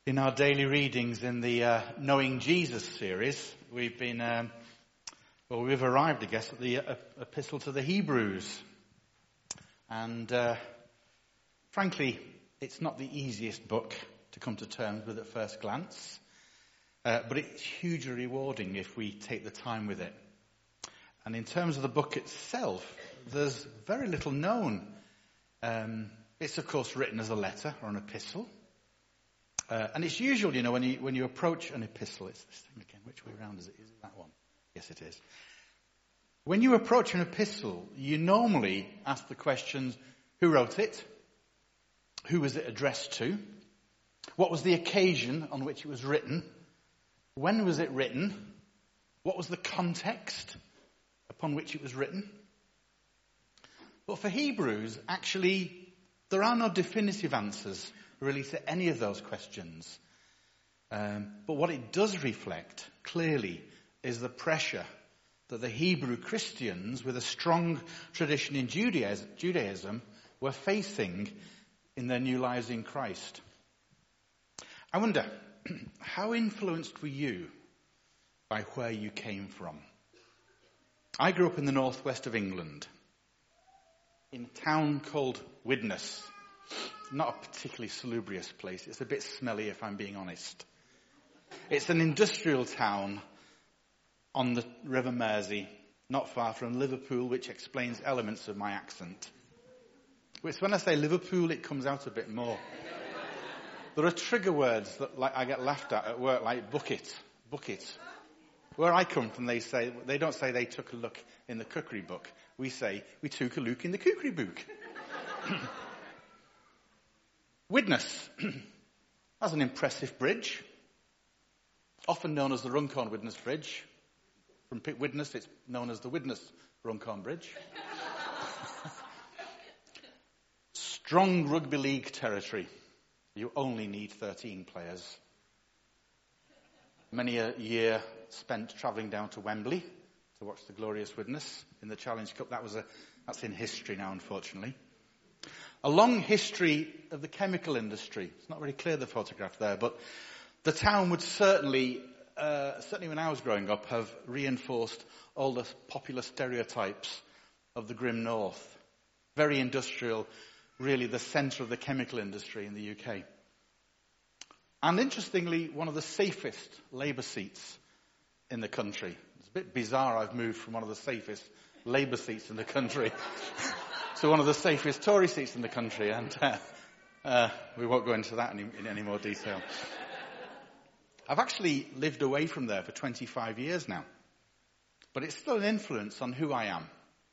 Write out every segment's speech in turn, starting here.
In our daily readings in the Knowing Jesus series, we've arrived, I guess, at the Epistle to the Hebrews. And frankly, it's not the easiest book to come to terms with at first glance, but it's hugely rewarding if we take the time with it. And in terms of the book itself, there's very little known. It's, of course, written as a letter or an epistle. And it's usual, when you approach an epistle, it's this thing again. Which way around is it? Is it that one? Yes, it is. When you approach an epistle, you normally ask the questions, who wrote it? Who was it addressed to? What was the occasion on which it was written? When was it written? What was the context upon which it was written? But for Hebrews, actually, there are no definitive answers really to any of those questions. But what it does reflect, clearly, is the pressure that the Hebrew Christians, with a strong tradition in Judaism, were facing in their new lives in Christ. I wonder, how influenced were you by where you came from? I grew up in the northwest of England, in a town called Widnes. Not a particularly salubrious place. It's a bit smelly, if I'm being honest. It's an industrial town on the River Mersey, not far from Liverpool, which explains elements of my accent. Which, when I say Liverpool, it comes out a bit more. There are trigger words that I get laughed at work, like bucket. Where I come from, they don't say they took a look in the cookery book. We say, we took a look in the cookery book. Widnes has an impressive bridge, often known as the Runcorn-Widnes Bridge. From Widnes, it's known as the Widnes-Runcorn Bridge. Strong rugby league territory. You only need 13 players. Many a year spent travelling down to Wembley to watch the glorious Widnes in the Challenge Cup. That's in history now, unfortunately. A long history of the chemical industry. It's not very clear, the photograph there, but the town would certainly when I was growing up, have reinforced all the popular stereotypes of the grim north. Very industrial, really the centre of the chemical industry in the UK. And interestingly, one of the safest Labour seats in the country. It's a bit bizarre I've moved from one of the safest Labour seats in the country to one of the safest Tory seats in the country, and we won't go into that in any more detail. I've actually lived away from there for 25 years now, but it's still an influence on who I am.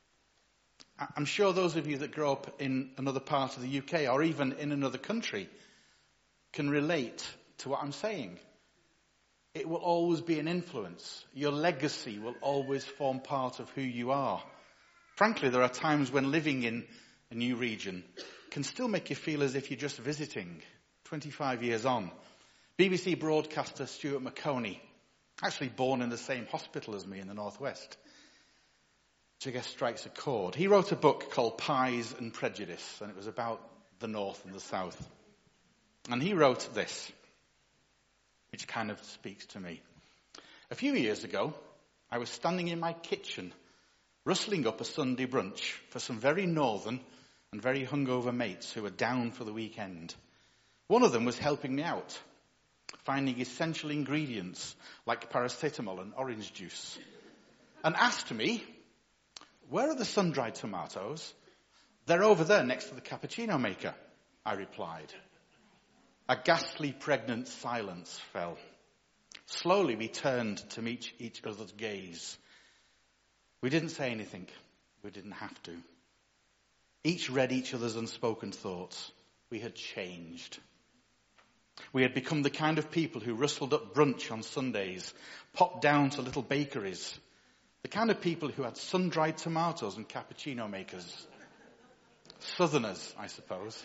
I'm sure those of you that grow up in another part of the UK or even in another country can relate to what I'm saying. It will always be an influence. Your legacy will always form part of who you are. Frankly, there are times when living in a new region can still make you feel as if you're just visiting 25 years on. BBC broadcaster Stuart Maconie, actually born in the same hospital as me in the northwest, which I guess strikes a chord. He wrote a book called Pies and Prejudice, and it was about the north and the south. And he wrote this, which kind of speaks to me. A few years ago, I was standing in my kitchen rustling up a Sunday brunch for some very northern and very hungover mates who were down for the weekend. One of them was helping me out, finding essential ingredients like paracetamol and orange juice, and asked me, "Where are the sun-dried tomatoes?" "They're over there next to the cappuccino maker," I replied. A ghastly pregnant silence fell. Slowly we turned to meet each other's gaze. We didn't say anything. We didn't have to. Each read each other's unspoken thoughts. We had changed. We had become the kind of people who rustled up brunch on Sundays, popped down to little bakeries. The kind of people who had sun-dried tomatoes and cappuccino makers. Southerners, I suppose.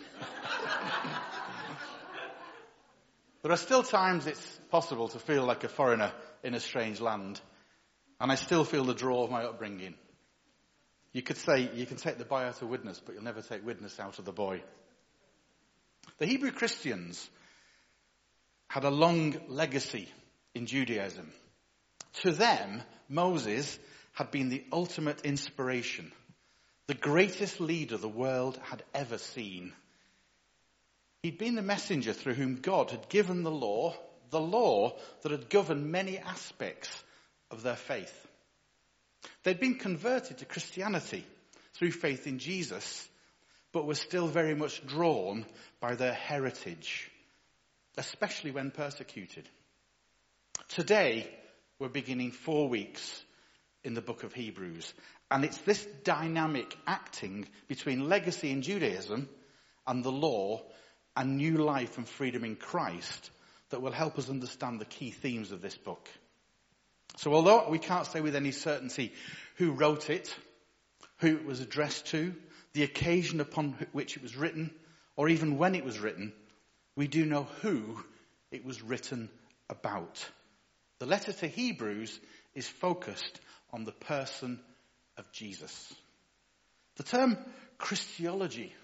There are still times it's possible to feel like a foreigner in a strange land. And I still feel the draw of my upbringing. You could say, you can take the boy out of Widnes, but you'll never take Widnes out of the boy. The Hebrew Christians had a long legacy in Judaism. To them, Moses had been the ultimate inspiration, the greatest leader the world had ever seen. He'd been the messenger through whom God had given the law that had governed many aspects of their faith. They'd been converted to Christianity through faith in Jesus, but were still very much drawn by their heritage, especially when persecuted. Today, we're beginning 4 weeks in the book of Hebrews, and it's this dynamic acting between legacy in Judaism and the law and new life and freedom in Christ that will help us understand the key themes of this book. So although we can't say with any certainty who wrote it, who it was addressed to, the occasion upon which it was written, or even when it was written, we do know who it was written about. The letter to Hebrews is focused on the person of Jesus. The term Christology,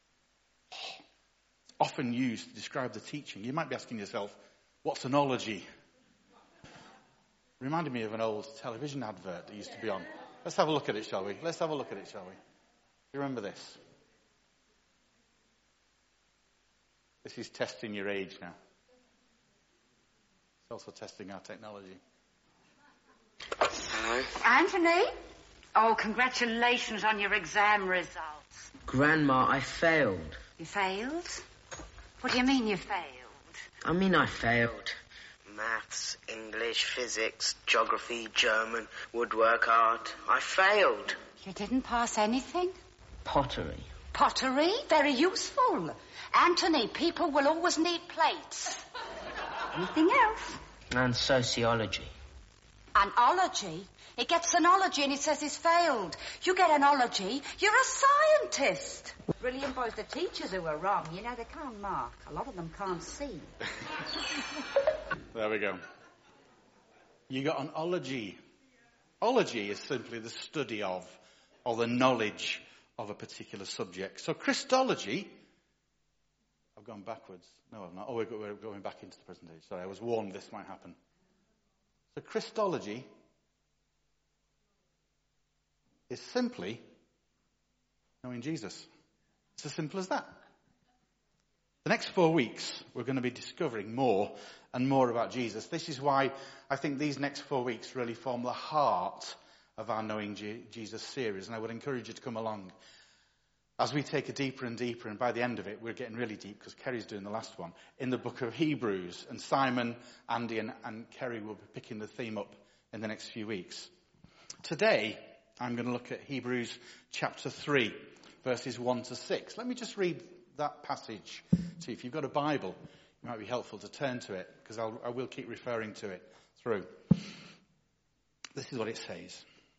often used to describe the teaching. You might be asking yourself, what's an ology? Reminded me of an old television advert that used to be on. Let's have a look at it, shall we? Do you remember this? This is testing your age now. It's also testing our technology. Hello? Anthony? Oh, congratulations on your exam results. Grandma, I failed. You failed? What do you mean you failed? I failed. Maths, English, physics, geography, German, woodwork, art. I failed. You didn't pass anything? Pottery. Pottery? Very useful. Anthony, people will always need plates. Anything else? And sociology. An ology? It gets an ology and it says it's failed. You get an ology, you're a scientist. Brilliant boys, the teachers who are wrong, you know, they can't mark. A lot of them can't see. There we go. You got an ology. Ology is simply the study of, or the knowledge of a particular subject. So Christology, I've gone backwards. No, I've not. Oh, we're going back into the present age. Sorry, I was warned this might happen. So Christology is simply knowing Jesus. It's as simple as that. The next 4 weeks, we're going to be discovering more and more about Jesus. This is why I think these next 4 weeks really form the heart of our Knowing Jesus series. And I would encourage you to come along as we take a deeper and deeper. And by the end of it, we're getting really deep because Kerry's doing the last one in the book of Hebrews. And Simon, Andy and Kerry will be picking the theme up in the next few weeks. Today, I'm going to look at Hebrews chapter 3, verses 1 to 6. Let me just read that passage. See, if you've got a Bible, it might be helpful to turn to it, because I will keep referring to it through. This is what it says.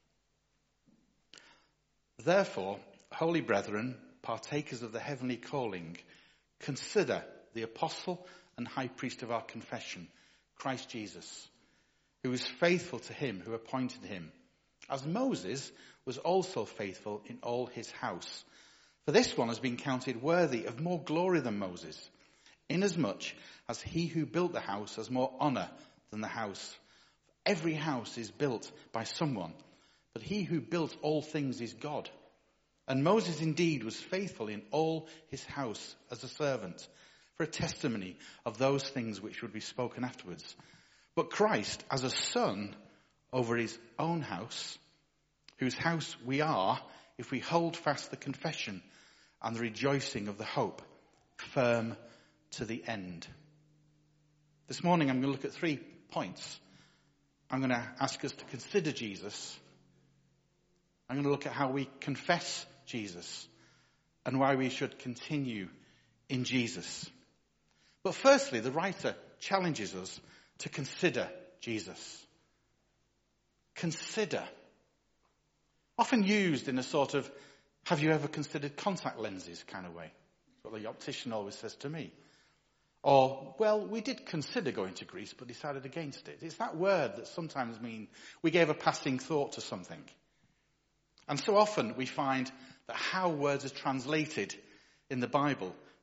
Therefore, holy brethren, partakers of the heavenly calling, consider the apostle and high priest of our confession, Christ Jesus, who was faithful to him who appointed him, as Moses was also faithful in all his house. For this one has been counted worthy of more glory than Moses, inasmuch as he who built the house has more honor than the house. Every house is built by someone, but he who built all things is God. And Moses indeed was faithful in all his house as a servant, for a testimony of those things which would be spoken afterwards. But Christ as a son over his own house, whose house we are, if we hold fast the confession and the rejoicing of the hope, firm to the end. This morning I'm going to look at 3 points. I'm going to ask us to consider Jesus. I'm going to look at how we confess Jesus and why we should continue in Jesus. But firstly, the writer challenges us to consider Jesus. Consider. Often used in a sort of, have you ever considered contact lenses kind of way? That's what the optician always says to me. Or, well, we did consider going to Greece, but decided against it. It's that word that sometimes means we gave a passing thought to something. And so often we find that how words are translated in the Bible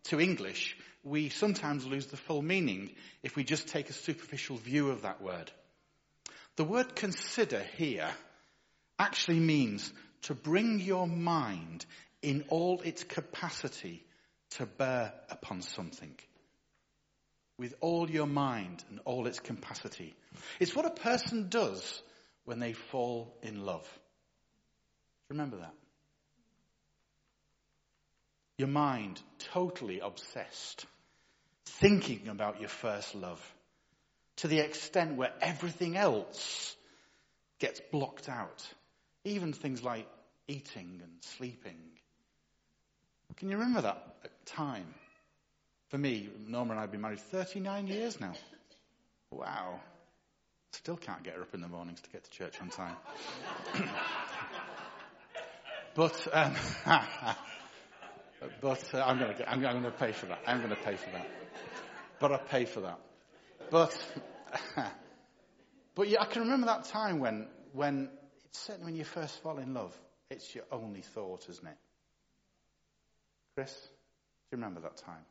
to English, we sometimes lose the full meaning if we just take a superficial view of that word. The word consider here actually means to bring your mind in all its capacity to bear upon something. With all your mind and all its capacity. It's what a person does when they fall in love. Remember that. Your mind totally obsessed, thinking about your first love, to the extent where everything else gets blocked out. Even things like eating and sleeping. Can you remember that time? For me, Norma and I have been married 39 years now. Wow. Still can't get her up in the mornings to get to church on time. But I'm going to pay for that. I'm going to pay for that. But I pay for that. But yeah, I can remember that time when it's certainly when you first fall in love, it's your only thought, isn't it? Chris, do you remember that time?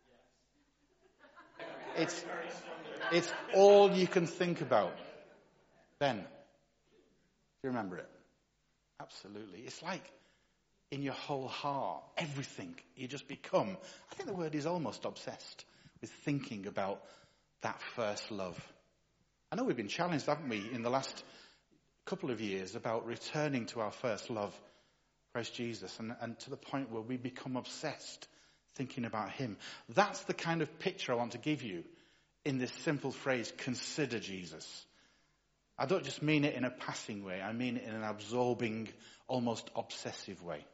It's all you can think about. Ben, do you remember it? Absolutely. It's like in your whole heart, everything, you just become, I think the word is almost obsessed with thinking about that first love. I know we've been challenged, haven't we, in the last couple of years about returning to our first love, Christ Jesus, and to the point where we become obsessed thinking about him. That's the kind of picture I want to give you in this simple phrase, consider Jesus. I don't just mean it in a passing way, I mean it in an absorbing, almost obsessive way.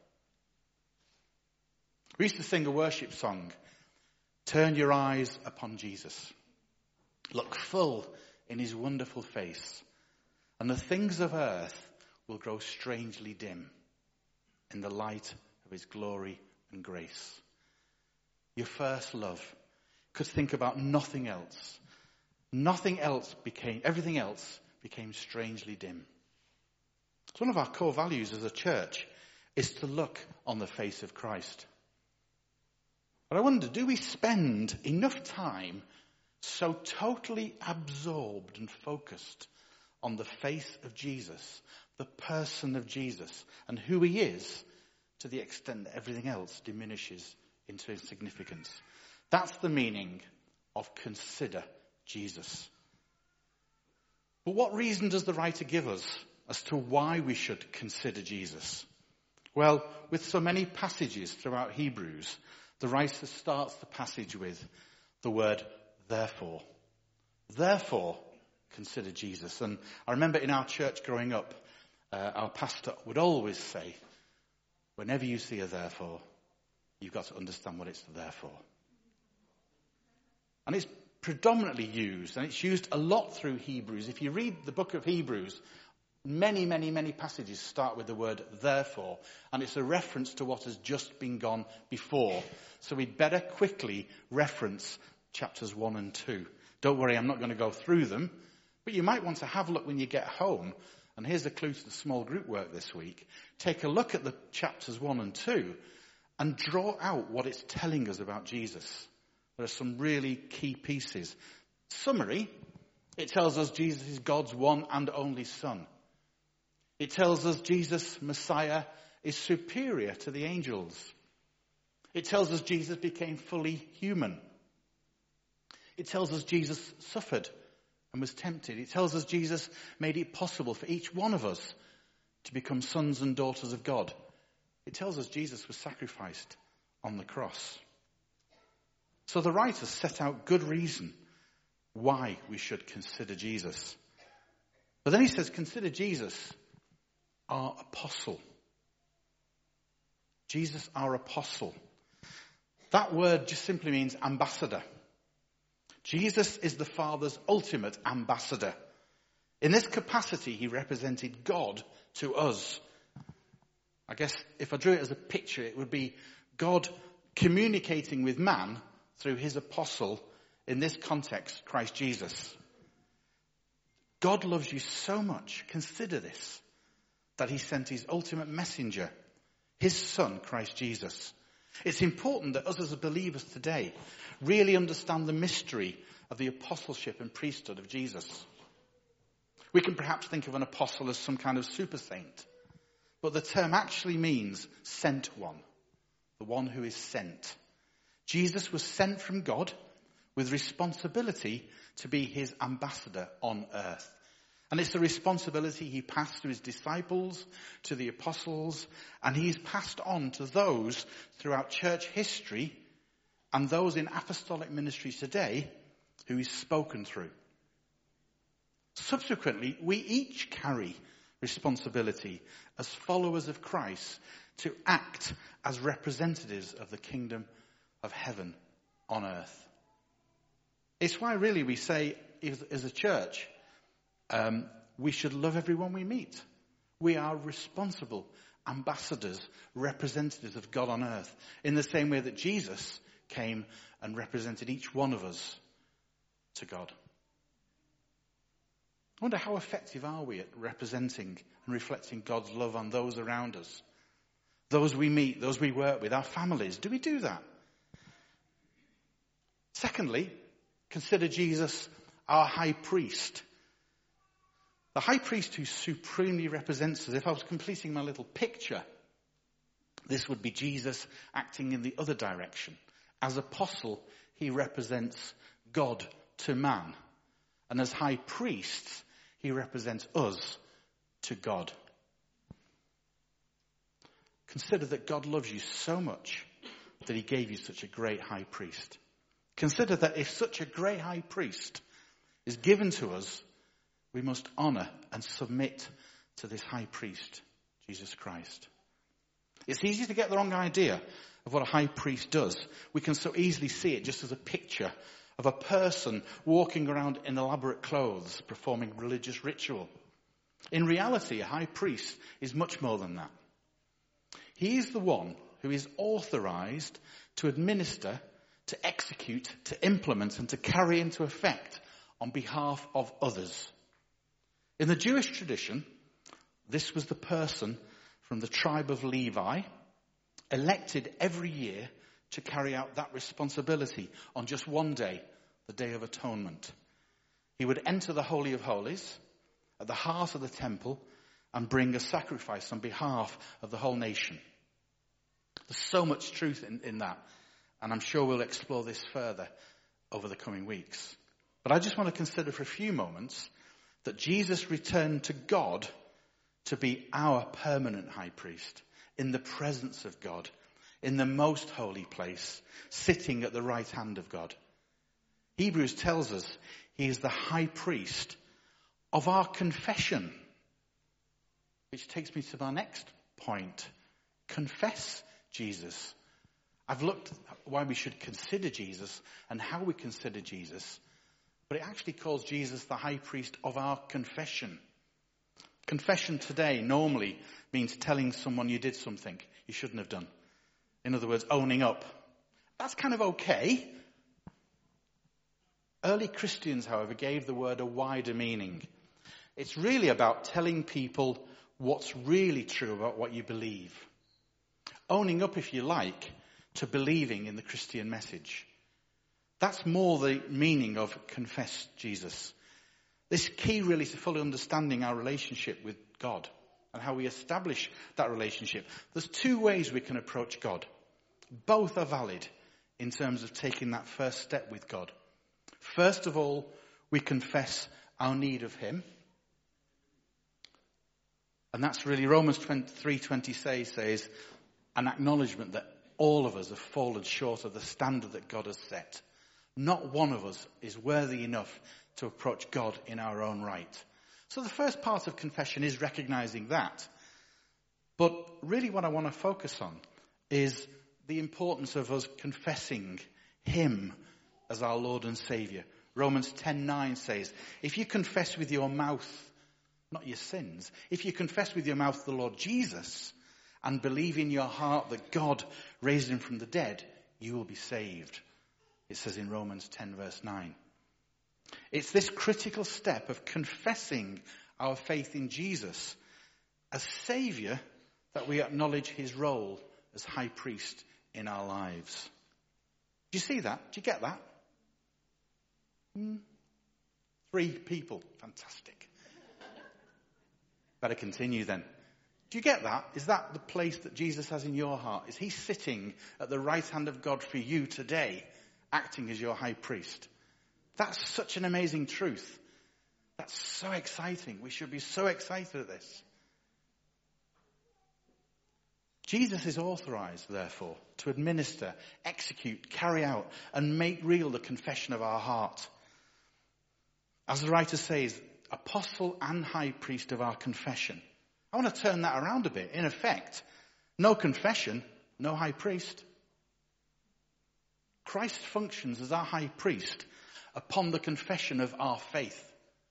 We used to sing a worship song, turn your eyes upon Jesus. Look full in his wonderful face, and the things of earth will grow strangely dim in the light of his glory and grace. Your first love could think about nothing else. Everything else became strangely dim. So one of our core values as a church is to look on the face of Christ. But I wonder, do we spend enough time so totally absorbed and focused on the face of Jesus, the person of Jesus, and who he is, to the extent that everything else diminishes into insignificance? That's the meaning of consider Jesus. But what reason does the writer give us as to why we should consider Jesus? Well, with so many passages throughout Hebrews, the writer starts the passage with the word therefore. Therefore, consider Jesus. And I remember in our church growing up, our pastor would always say, whenever you see a therefore, you've got to understand what it's there for. And it's predominantly used, and it's used a lot through Hebrews. If you read the book of Hebrews, many, many, many passages start with the word therefore, and it's a reference to what has just been gone before. So we'd better quickly reference chapters 1 and 2. Don't worry, I'm not going to go through them, but you might want to have a look when you get home. And here's a clue to the small group work this week. Take a look at the chapters 1 and 2 and draw out what it's telling us about Jesus. There are some really key pieces. Summary, it tells us Jesus is God's one and only Son. It tells us Jesus, Messiah, is superior to the angels. It tells us Jesus became fully human. It tells us Jesus suffered and was tempted. It tells us Jesus made it possible for each one of us to become sons and daughters of God. It tells us Jesus was sacrificed on the cross. So the writers set out good reason why we should consider Jesus. But then he says, consider Jesus, our apostle. Jesus, our apostle. That word just simply means ambassador. Jesus is the Father's ultimate ambassador. In this capacity, he represented God to us. I guess if I drew it as a picture, it would be God communicating with man through his apostle, in this context, Christ Jesus. God loves you so much, consider this, that he sent his ultimate messenger, his Son, Christ Jesus, It's important that us as believers today really understand the mystery of the apostleship and priesthood of Jesus. We can perhaps think of an apostle as some kind of super saint, but the term actually means sent one, the one who is sent. Jesus was sent from God with responsibility to be his ambassador on earth. And it's a responsibility he passed to his disciples, to the apostles, and he's passed on to those throughout church history and those in apostolic ministry today who he's spoken through. Subsequently, we each carry responsibility as followers of Christ to act as representatives of the kingdom of heaven on earth. It's why really we say as a church, we should love everyone we meet. We are responsible ambassadors, representatives of God on earth, in the same way that Jesus came and represented each one of us to God. I wonder, how effective are we at representing and reflecting God's love on those around us? Those we meet, those we work with, our families. Do we do that? Secondly, consider Jesus our high priest. The high priest who supremely represents us. If I was completing my little picture, this would be Jesus acting in the other direction. As apostle, he represents God to man. And as high priest, he represents us to God. Consider that God loves you so much that he gave you such a great high priest. Consider that if such a great high priest is given to us, we must honor and submit to this high priest, Jesus Christ. It's easy to get the wrong idea of what a high priest does. We can so easily see it just as a picture of a person walking around in elaborate clothes, performing religious ritual. In reality, a high priest is much more than that. He is the one who is authorized to administer, to execute, to implement, and to carry into effect on behalf of others. In the Jewish tradition, this was the person from the tribe of Levi, elected every year to carry out that responsibility on just one day, the Day of Atonement. He would enter the Holy of Holies at the heart of the temple and bring a sacrifice on behalf of the whole nation. There's so much truth in that, and I'm sure we'll explore this further over the coming weeks. But I just want to consider for a few moments that Jesus returned to God to be our permanent high priest in the presence of God, in the most holy place, sitting at the right hand of God. Hebrews tells us he is the high priest of our confession, which takes me to my next point. Confess Jesus. I've looked at why we should consider Jesus and how we consider Jesus, but it actually calls Jesus the high priest of our confession. Confession today normally means telling someone you did something you shouldn't have done. In other words, owning up. That's kind of okay. Early Christians, however, gave the word a wider meaning. It's really about telling people what's really true about what you believe. Owning up, if you like, to believing in the Christian message. That's more the meaning of confess Jesus. This key really to fully understanding our relationship with God and how we establish that relationship. There's two ways we can approach God. Both are valid in terms of taking that first step with God. First of all, we confess our need of him. And that's really Romans 3:20 says an acknowledgement that all of us have fallen short of the standard that God has set. Not one of us is worthy enough to approach God in our own right. So the first part of confession is recognizing that. But really what I want to focus on is the importance of us confessing him as our Lord and Saviour. Romans 10:9 says, if you confess with your mouth, not your sins, if you confess with your mouth the Lord Jesus and believe in your heart that God raised him from the dead, you will be saved. It says in Romans 10 verse 9. It's this critical step of confessing our faith in Jesus as Saviour that we acknowledge his role as high priest in our lives. Do you see that? Do you get that? 3 people. Fantastic. Better continue then. Do you get that? Is that the place that Jesus has in your heart? Is he sitting at the right hand of God for you today, acting as your high priest? That's such an amazing truth. That's so exciting. We should be so excited at this. Jesus is authorized, therefore, to administer, execute, carry out, and make real the confession of our heart. As the writer says, apostle and high priest of our confession. I want to turn that around a bit. In effect, no confession, no high priest. Christ functions as our high priest upon the confession of our faith.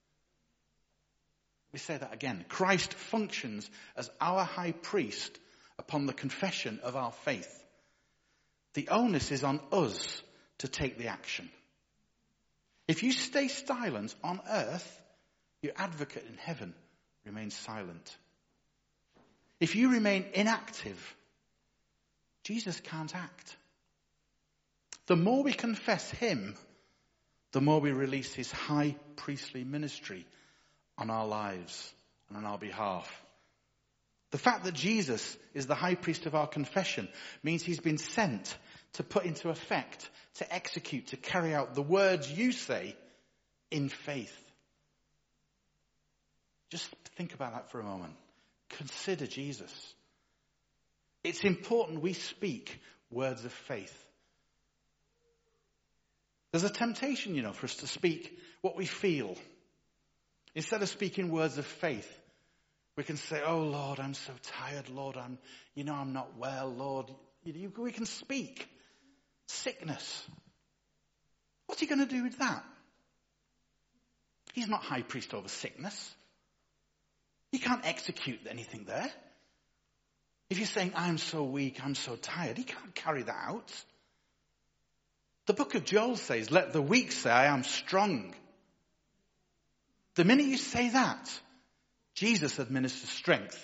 We say that again. Christ functions as our high priest upon the confession of our faith. The onus is on us to take the action. If you stay silent on earth, your advocate in heaven remains silent. If you remain inactive, Jesus can't act. The more we confess him, the more we release his high priestly ministry on our lives and on our behalf. The fact that Jesus is the high priest of our confession means he's been sent to put into effect, to execute, to carry out the words you say in faith. Just think about that for a moment. Consider Jesus. It's important we speak words of faith. There's a temptation, for us to speak what we feel. Instead of speaking words of faith, we can say, oh Lord, I'm so tired, Lord, I'm not well, Lord. We can speak sickness. What's he going to do with that? He's not high priest over sickness. He can't execute anything there. If you're saying, I'm so weak, I'm so tired, he can't carry that out. The book of Joel says, let the weak say, I am strong. The minute you say that, Jesus administers strength.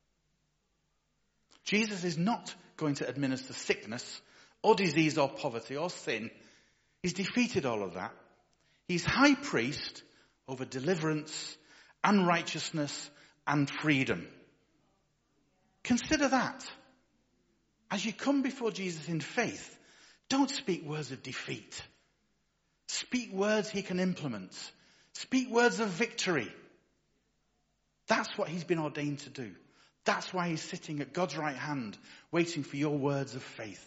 Jesus is not going to administer sickness or disease or poverty or sin. He's defeated all of that. He's high priest over deliverance and righteousness and freedom. Consider that. As you come before Jesus in faith, don't speak words of defeat. Speak words he can implement. Speak words of victory. That's what he's been ordained to do. That's why he's sitting at God's right hand, waiting for your words of faith.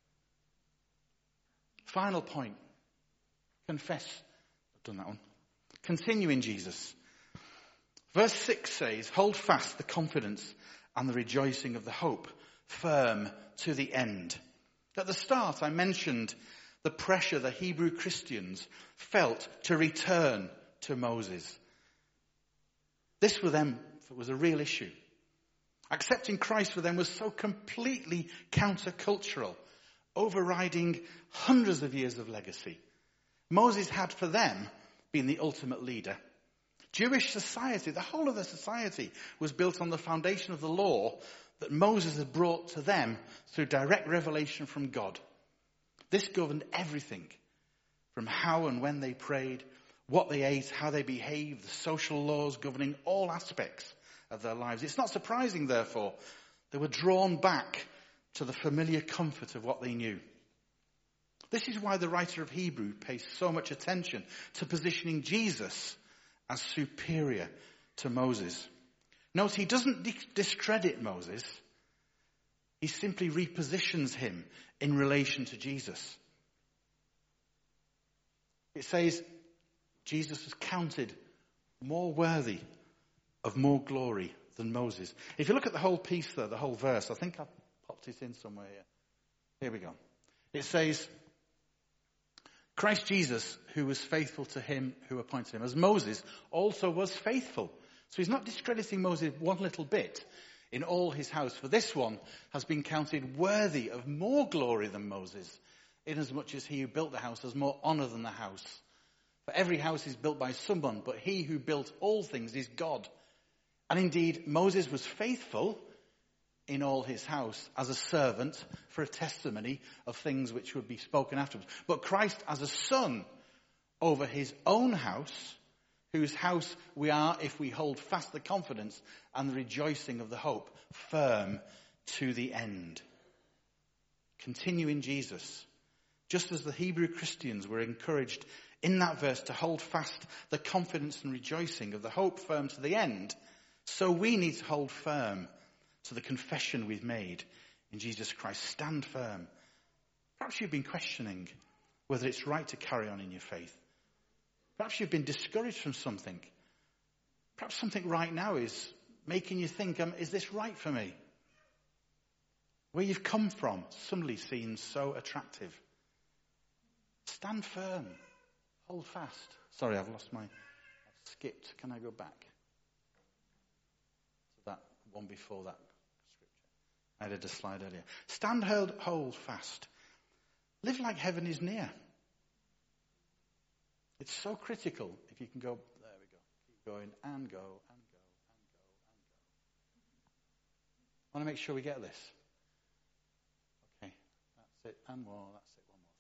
Final point. Confess. I've done that one. Continue in Jesus. Verse 6 says, hold fast the confidence and the rejoicing of the hope, firm to the end. At the start, I mentioned the pressure the Hebrew Christians felt to return to Moses. This for them was a real issue. Accepting Christ for them was so completely countercultural, overriding hundreds of years of legacy. Moses had for them been the ultimate leader. Jewish society, the whole of the society, was built on the foundation of the law that Moses had brought to them through direct revelation from God. This governed everything, from how and when they prayed, what they ate, how they behaved, the social laws governing all aspects of their lives. It's not surprising, therefore, they were drawn back to the familiar comfort of what they knew. This is why the writer of Hebrew pays so much attention to positioning Jesus as superior to Moses. Note, he doesn't discredit Moses. He simply repositions him in relation to Jesus. It says Jesus was counted more worthy of more glory than Moses. If you look at the whole piece there, the whole verse, I think I popped it in somewhere here. Here we go. It says, Christ Jesus, who was faithful to him who appointed him, as Moses also was faithful. So he's not discrediting Moses one little bit in all his house. For this one has been counted worthy of more glory than Moses, inasmuch as he who built the house has more honor than the house. For every house is built by someone, but he who built all things is God. And indeed, Moses was faithful in all his house as a servant for a testimony of things which would be spoken afterwards. But Christ as a son over his own house, whose house we are if we hold fast the confidence and the rejoicing of the hope firm to the end. Continue in Jesus. Just as the Hebrew Christians were encouraged in that verse to hold fast the confidence and rejoicing of the hope firm to the end, so we need to hold firm to the confession we've made in Jesus Christ. Stand firm. Perhaps you've been questioning whether it's right to carry on in your faith. Perhaps you've been discouraged from something. Perhaps something right now is making you think, is this right for me? Where you've come from suddenly seems so attractive. Stand firm. Hold fast. Sorry, I've skipped. Can I go back to that one before that scripture? I did a slide earlier. Stand, hold fast. Live like heaven is near. It's so critical if you can go, there we go, keep going and go, and go, and go, and go. I want to make sure we get this. Okay, that's it, and more, that's it, one more,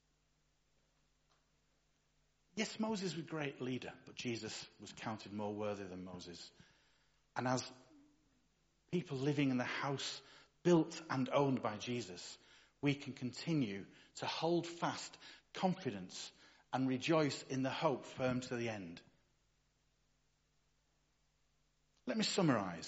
thanks. Yes, Moses was a great leader, but Jesus was counted more worthy than Moses. And as people living in the house built and owned by Jesus, we can continue to hold fast confidence and rejoice in the hope firm to the end. Let me summarize.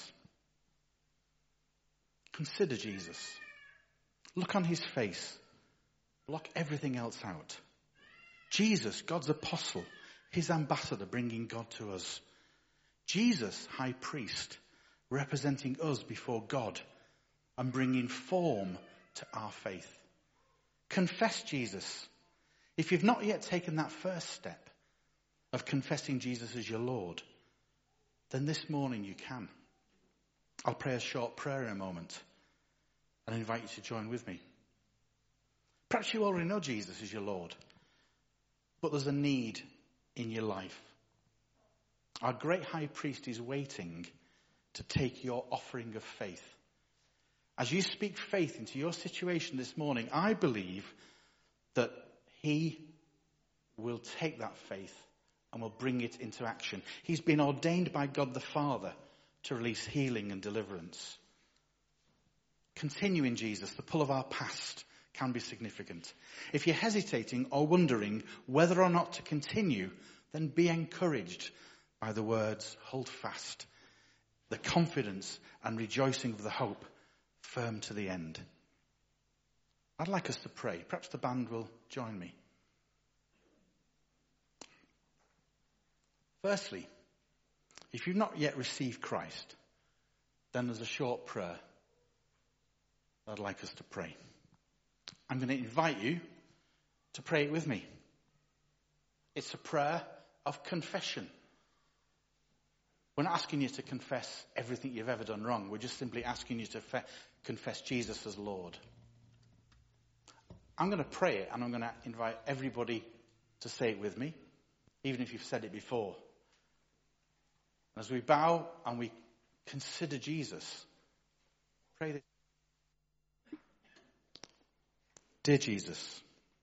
Consider Jesus. Look on his face. Block everything else out. Jesus, God's apostle, his ambassador, bringing God to us. Jesus, high priest, representing us before God and bringing form to our faith. Confess Jesus. If you've not yet taken that first step of confessing Jesus as your Lord, then this morning you can. I'll pray a short prayer in a moment and invite you to join with me. Perhaps you already know Jesus as your Lord, but there's a need in your life. Our great high priest is waiting to take your offering of faith. As you speak faith into your situation this morning, I believe that he will take that faith and will bring it into action. He's been ordained by God the Father to release healing and deliverance. Continue in Jesus. The pull of our past can be significant. If you're hesitating or wondering whether or not to continue, then be encouraged by the words, hold fast, the confidence and rejoicing of the hope firm to the end. I'd like us to pray. Perhaps the band will join me. Firstly, if you've not yet received Christ, then there's a short prayer I'd like us to pray. I'm going to invite you to pray it with me. It's a prayer of confession. We're not asking you to confess everything you've ever done wrong. We're just simply asking you to confess Jesus as Lord. I'm going to pray it, and I'm going to invite everybody to say it with me, even if you've said it before. As we bow and we consider Jesus, pray this. Dear Jesus,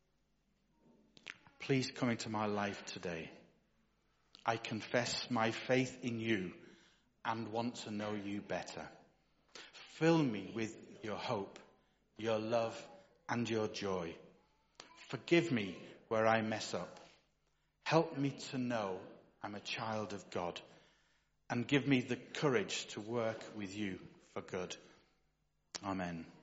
please come into my life today. I confess my faith in you and want to know you better. Fill me with your hope, your love, and your joy. Forgive me where I mess up. Help me to know I'm a child of God, and give me the courage to work with you for good. Amen.